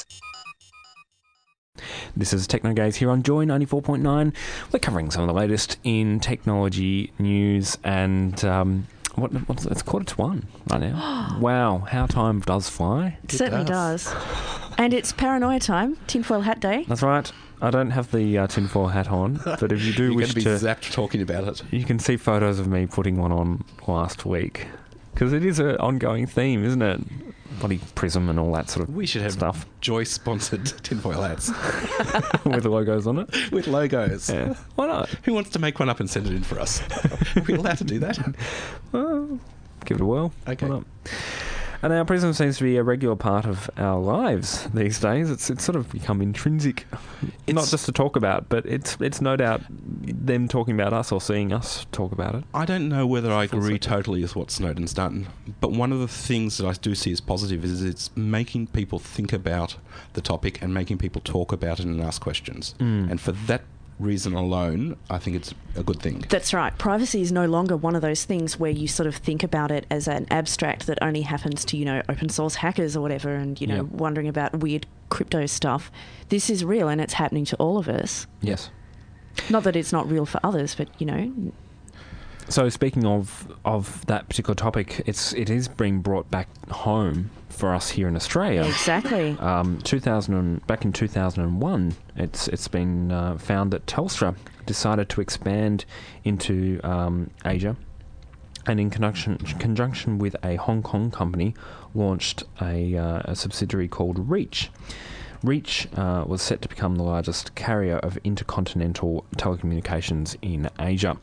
This is Technogaze here on Joy ninety-four point nine. We're covering some of the latest in technology news, and um, what, what's, it's quarter to one right now. Wow, how time does fly. It, it certainly does. does. And it's paranoia time, tinfoil hat day. That's right. I don't have the uh, tinfoil hat on, but if you do You're wish to... to... be zapped talking about it. You can see photos of me putting one on last week. Because it is an ongoing theme, isn't it? Bloody Prism and all that sort of We should have stuff. Joy-sponsored tinfoil hats. With logos on it? With logos. Yeah. Why not? Who wants to make one up and send it in for us? Are we allowed to do that? Well, give it a whirl. Okay. Why not? And our Prism seems to be a regular part of our lives these days. It's it's sort of become intrinsic, it's, not just to talk about, but it's it's no doubt them talking about us or seeing us talk about it. I don't know whether I agree like totally with what Snowden's done, but one of the things that I do see as positive is it's making people think about the topic and making people talk about it and ask questions. Mm. And for that reason alone, I think it's a good thing. That's right. Privacy is no longer one of those things where you sort of think about it as an abstract that only happens to, you know, open source hackers or whatever, and, you know, yep. wondering about weird crypto stuff. This is real and it's happening to all of us. Yes. Not that it's not real for others, but, you know. So speaking of of that particular topic, it's it is being brought back home for us here in Australia. Exactly. Um, two thousand back in two thousand one, it's it's been uh, found that Telstra decided to expand into um, Asia and in conjunction, conjunction with a Hong Kong company, launched a, uh, a subsidiary called Reach. Reach uh, was set to become the largest carrier of intercontinental telecommunications in Asia.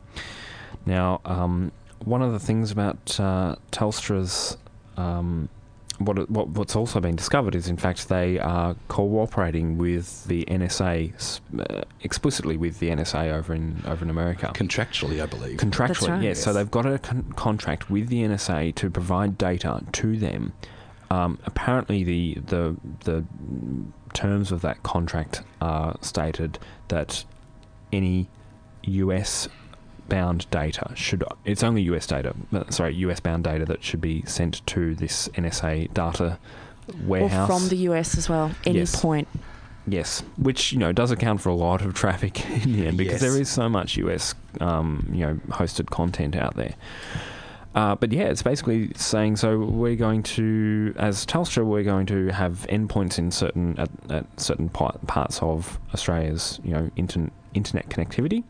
Now, um, one of the things about uh, Telstra's um, What, what what's also been discovered is, in fact, they are cooperating with the N S A, uh, explicitly with the N S A over in over in America. Contractually, I believe. Contractually, That's right. yes. Yes. So they've got a con- contract with the N S A to provide data to them. Um, apparently, the the the terms of that contract are stated that any U S bound data should it's only U S data uh, sorry U S bound data that should be sent to this N S A data warehouse, Or from the U S as well, any Yes. point. yes, which, you know, does account for a lot of traffic in the end, because Yes. there is so much U S um, you know hosted content out there. Uh, but yeah, it's basically saying, so we're going to, as Telstra, we're going to have endpoints in certain at, at certain part, parts of Australia's you know inter- internet connectivity.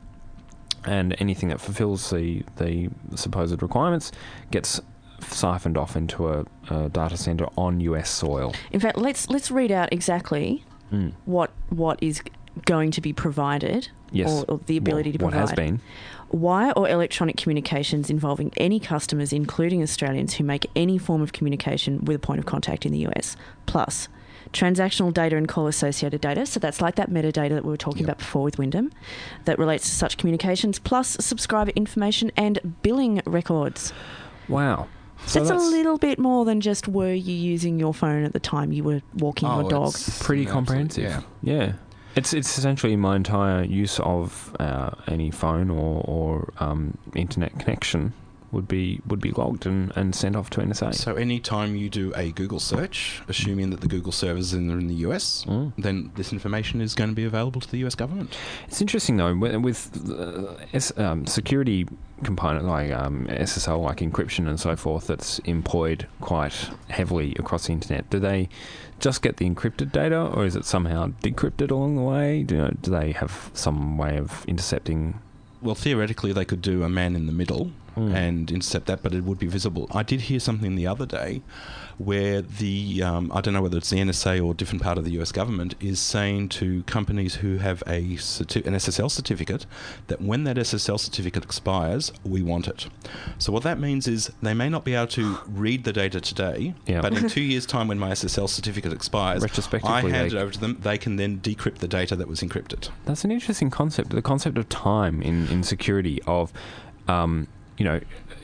And anything that fulfills the, the supposed requirements gets siphoned off into a, a data center on U S soil. In fact, let's let's read out exactly Mm. what what is going to be provided, Yes. or, or the ability what, to what provide. has been. Wire or electronic communications involving any customers, including Australians, who make any form of communication with a point of contact in the U S, plus transactional data and call-associated data, so that's like that metadata that we were talking Yep. about before with Wyndham, that relates to such communications, plus subscriber information and billing records. Wow. So that's, a little bit more than just were you using your phone at the time you were walking Oh, your dog. it's pretty absolute- comprehensive. Yeah. Yeah. It's it's essentially my entire use of uh, any phone or, or um, internet connection would be would be logged and, and sent off to N S A. So anytime you do a Google search, assuming that the Google servers are in the U S, Mm. then this information is going to be available to the U S government. It's interesting though, with, with uh, S, um, security component like um, S S L, like encryption and so forth, that's employed quite heavily across the internet. Do they just get the encrypted data, or is it somehow decrypted along the way? Do, you know, do they have some way of intercepting? Well, theoretically, they could do a man in the middle Mm. and intercept that, but it would be visible. I did hear something the other day where the, um, I don't know whether it's the N S A or a different part of the U S government, is saying to companies who have a certi- an S S L certificate that when that S S L certificate expires, we want it. So what that means is they may not be able to read the data today, Yeah. but in two years' time when my S S L certificate expires, Retrospectively, I hand they- it over to them, they can then decrypt the data that was encrypted. That's an interesting concept. The concept of time in, in security of, um, you know,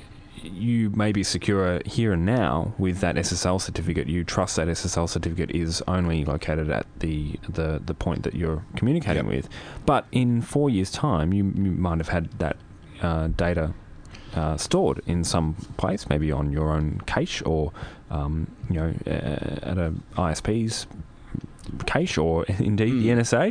you may be secure here and now with that S S L certificate. You trust that S S L certificate is only located at the the, the point that you're communicating Yep. with. But in four years' time, you, you might have had that uh, data uh, stored in some place, maybe on your own cache, or um, you know, uh, at a I S P's cache, or indeed Mm. the N S A.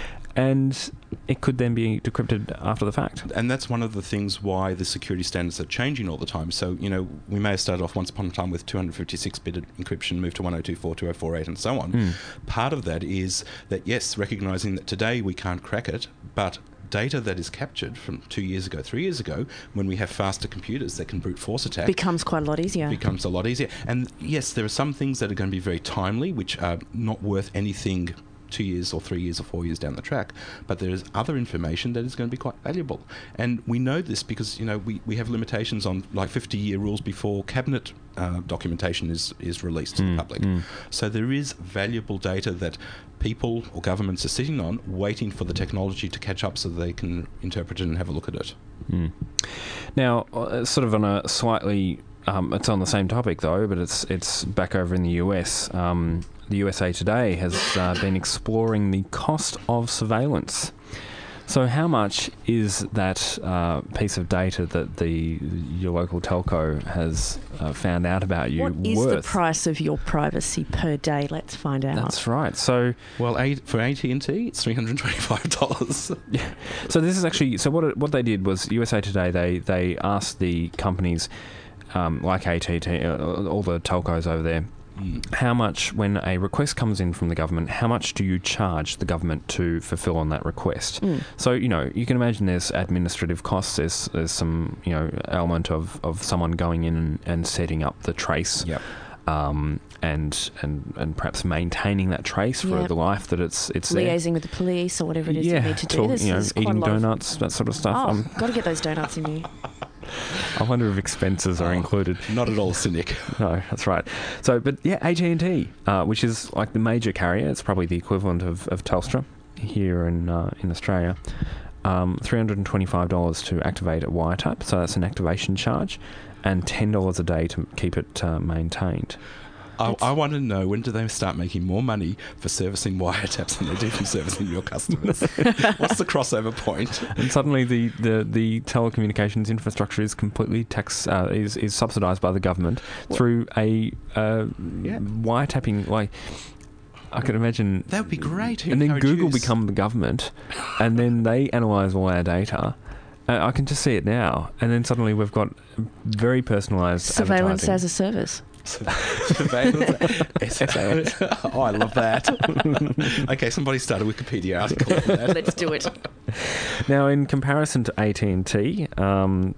And it could then be decrypted after the fact. And that's one of the things why the security standards are changing all the time. So, you know, we may have started off once upon a time with two fifty-six bit encryption, moved to one oh two four, two oh four eight, and so on. Mm. Part of that is that, yes, recognising that today we can't crack it, but data that is captured from two years ago, three years ago, when we have faster computers that can brute force attack, Becomes quite a lot easier. becomes a lot easier. And yes, there are some things that are going to be very timely, which are not worth anything two years or three years or four years down the track, but there is other information that is going to be quite valuable. And we know this because, you know, we, we have limitations on like fifty year rules before cabinet uh, documentation is, is released to Mm, the public. mm. So there is valuable data that people or governments are sitting on, waiting for the technology to catch up so they can interpret it and have a look at it. Mm. Now, uh, sort of on a slightly, um, it's on the same topic though, but it's it's back over in the U S. Um, the U S A Today has uh, been exploring the cost of surveillance. So, how much is that uh, piece of data that the your local telco has uh, found out about you What is worth? the price of your privacy per day? Let's find out. That's right. So, Well, a- for A T and T, it's three hundred twenty-five dollars. Yeah. So this is actually so what it, what they did was U S A Today they they asked the companies um, like A T and T, uh, all the telcos over there, how much, when a request comes in from the government, how much do you charge the government to fulfil on that request? Mm. So, you know, you can imagine there's administrative costs, there's, there's some, you know, element of, of someone going in and, and setting up the trace. Yep. Um, and and and perhaps maintaining that trace for Yep. the life that it's it's Liaising there. with the police or whatever it is yeah, you need to do. talk- There's, you know, there's quite eating a lot of- donuts, that sort of stuff. Oh, Um, got to get those donuts in you. I wonder if expenses are Oh. included. Not at all cynic. No, that's right. So, but yeah, A T and T, uh, which is like the major carrier, it's probably the equivalent of, of Telstra here in uh, in Australia. Um, three hundred twenty-five dollars to activate a wiretap, so that's an activation charge, and ten dollars a day to keep it uh, maintained. I, I want to know, when do they start making more money for servicing wiretaps than they do for servicing your customers? What's the crossover point? And suddenly the, the, the telecommunications infrastructure is completely tax uh, is is subsidised by the government through a uh, Yeah. wiretapping. Like, I can imagine That would be great. Who and then encourage Google use? become the government, and then they analyse all our data. Uh, I can just see it now, and then suddenly we've got very personalised Surveillance advertising. as a service. Surveillance. S A S. Oh, I love that. Okay, somebody start a Wikipedia article on that. Let's do it. Now, in comparison to A T and T, um,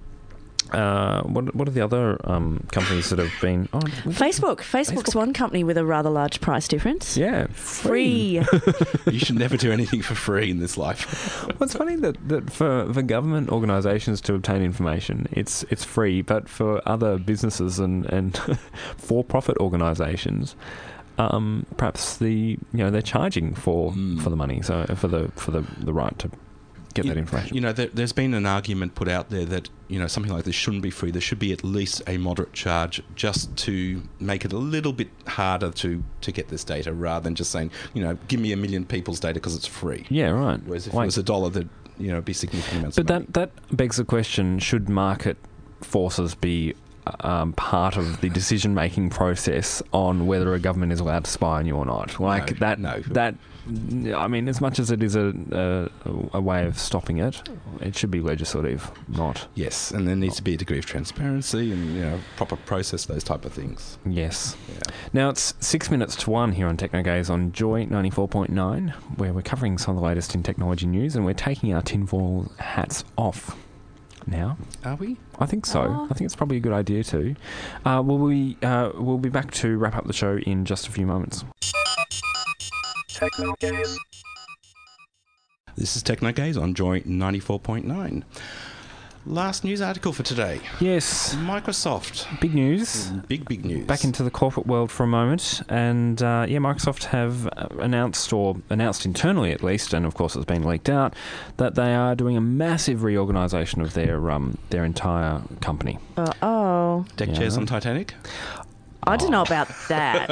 uh, what what are the other um, companies that have been? Oh, Facebook. Facebook's Facebook. one company with a rather large price difference. yeah, Free. You should never do anything for free in this life. Well, it's funny that, that for, for government organisations to obtain information, it's it's free, but for other businesses and, and for-profit organisations, um, perhaps the you know they're charging for, Mm. for the money, so for the for the, the right to get You- that information. You know, there, there's been an argument put out there that, you know, something like this shouldn't be free. There should be at least a moderate charge just to make it a little bit harder to, to get this data, rather than just saying, you know, give me a million people's data because it's free. Yeah, right. Whereas if Like- it was a dollar, that, you know, it'd be significant amounts But of money. that, that begs the question, should market forces be um, part of the decision-making process on whether a government is allowed to spy on you or not? Like No, that, no. that, I mean, as much as it is a, a, a way of stopping it, it should be legislative, not... Yes, and there needs to be a degree of transparency and, you know, proper process, those type of things. Yes. Yeah. Now, it's six minutes to one here on Technogaze on Joy ninety-four point nine, where we're covering some of the latest in technology news, and we're taking our tinfoil hats off now. Are we? I think so. Aw. I think it's probably a good idea too. Uh, we'll, we, uh, we'll be back to wrap up the show in just a few moments. This is Technogaze on Joy ninety-four point nine. Last news article for today. Yes, Microsoft. big news. Big, big news. Back into the corporate world for a moment, and uh, yeah, Microsoft have uh, announced, or announced internally at least, and of course it's been leaked out, that they are doing a massive reorganisation of their um, their entire company. Uh, oh. Deck Yeah, chairs I on know. Titanic. I don't know about that.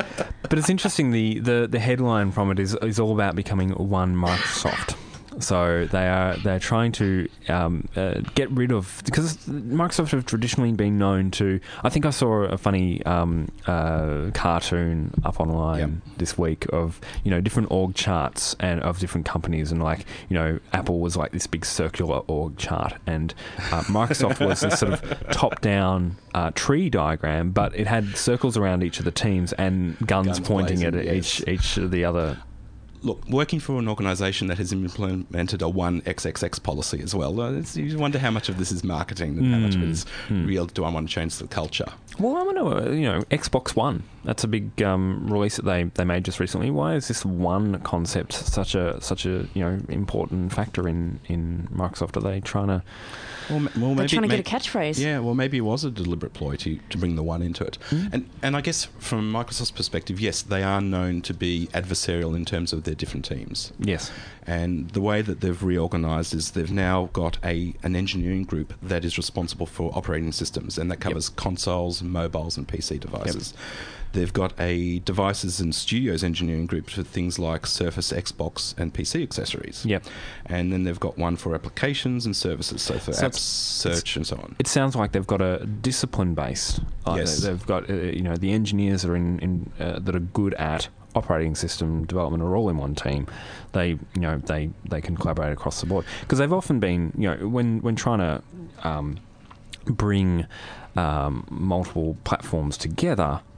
But it's interesting. The, the, the headline from it is is all about becoming one Microsoft. So they are they're trying to um, uh, get rid of, because Microsoft have traditionally been known to. I think I saw a funny um, uh, cartoon up online Yep. this week of you know different org charts and of different companies, and like you know Apple was like this big circular org chart, and uh, Microsoft was this sort of top down uh, tree diagram, but it had circles around each of the teams and guns, Guns pointing blazing, at yes. each each of the other. Look, working for an organisation that has implemented a one X X X policy as well, uh, it's, you wonder how much of this is marketing and how much of it is Mm. real. Do I want to change the culture? Well, I want to, uh, you know, Xbox One. That's a big um, release that they, they made just recently. Why is this one concept such a such a you know important factor in, in Microsoft? Are they trying to? Well, ma- well They're maybe, trying to may- get a catchphrase. Yeah, well, maybe it was a deliberate ploy to, to bring the one into it. Mm. And and I guess from Microsoft's perspective, yes, they are known to be adversarial in terms of their different teams. Yes. And the way that they've reorganised is they've now got a an engineering group that is responsible for operating systems, and that covers consoles, mobiles, and P C devices. They've got a devices and studios engineering group for things like Surface, Xbox, and P C accessories. Yep. And then they've got one for applications and services, so for So apps, it's- search, and so on. It sounds like they've got a discipline base. Like Yes. they- They've got uh, you know the engineers that are in, in uh, that are good at operating system development are all in one team. They you know they, they can collaborate across the board, because they've often been you know when when trying to um, bring um, multiple platforms together.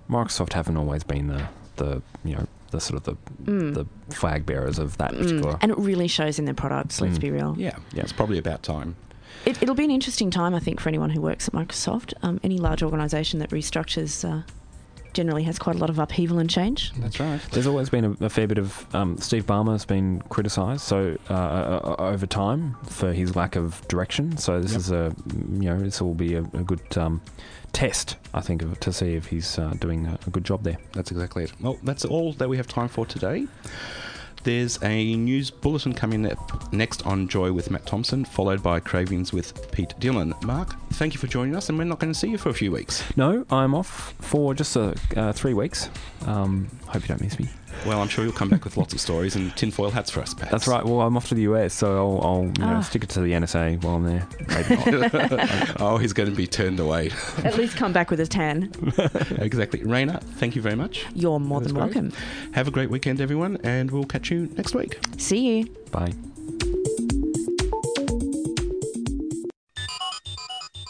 Microsoft haven't always been the, the you know, the sort of the mm. the flag bearers of that particular. Mm. And it really shows in their products, let's Mm. be real. Yeah, yeah, it's probably about time. It, it'll be an interesting time, I think, for anyone who works at Microsoft. Um, any large organisation that restructures uh, generally has quite a lot of upheaval and change. That's right. There's always been a, a fair bit of um, Steve Ballmer has been criticised so uh, uh, over time for his lack of direction. So this Yep. is a you know this will be a, a good um, test, I think, of, to see if he's uh, doing a, a good job there. That's exactly it. Well, that's all that we have time for today. There's a news bulletin coming up next on Joy with Matt Thompson, followed by Cravings with Pete Dillon. Mark, thank you for joining us, and we're not going to see you for a few weeks. No, I'm off for just uh, uh, three weeks. Um, hope you don't miss me. Well, I'm sure you'll come back with lots of stories and tinfoil hats for us, perhaps. That's right. Well, I'm off to the U S, so I'll, I'll you know, Ah. stick it to the N S A while I'm there. Maybe not. Oh, he's going to be turned away. At least come back with a tan. Exactly. Raina, thank you very much. You're more That's than great. welcome. Have a great weekend, everyone, and we'll catch you next week. See you. Bye.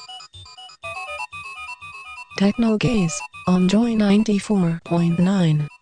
Techno Gaze on Joy ninety-four point nine.